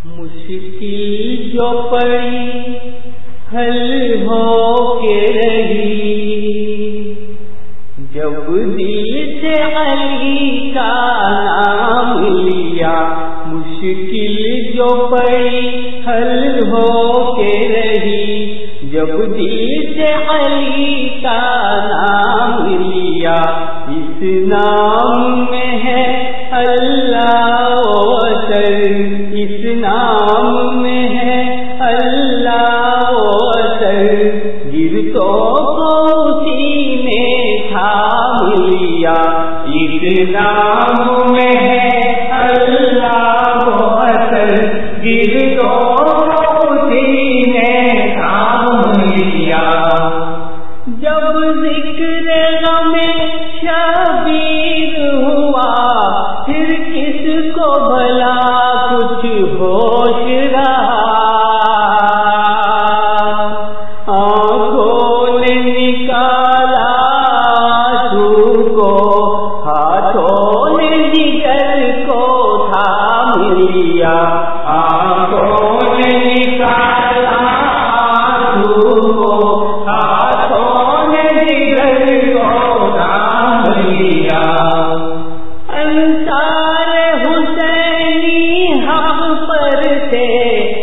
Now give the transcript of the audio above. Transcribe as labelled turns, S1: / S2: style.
S1: مشکل جو پڑی حل ہو کے رہی، جب دل سے علی کا نام لیا۔ مشکل جو پڑی حل ہو کے رہی، جب دل سے علی کا نام لیا۔ اس نام میں ہے اللہ و اثر، اس نام میں ہے اللہ و اثر، گرتوں کو اسی نے تھام لیا۔ اس نام میں ہے اللہ و اثر، گرتوں کو اسی نے تھام لیا۔ جب ذکر غم شبیر ہوا، پھر کس کو بھلا کچھ ہوش رہا۔ آنکھوں نے نکالا آنسو کو، ہاتھوں نے جگر کو تھام لیا۔ آنکھوں نے نکالا آنسو کو، ہاتھوں نے جگر کو تھام لیا۔ انصار حسینی حق پر تھے،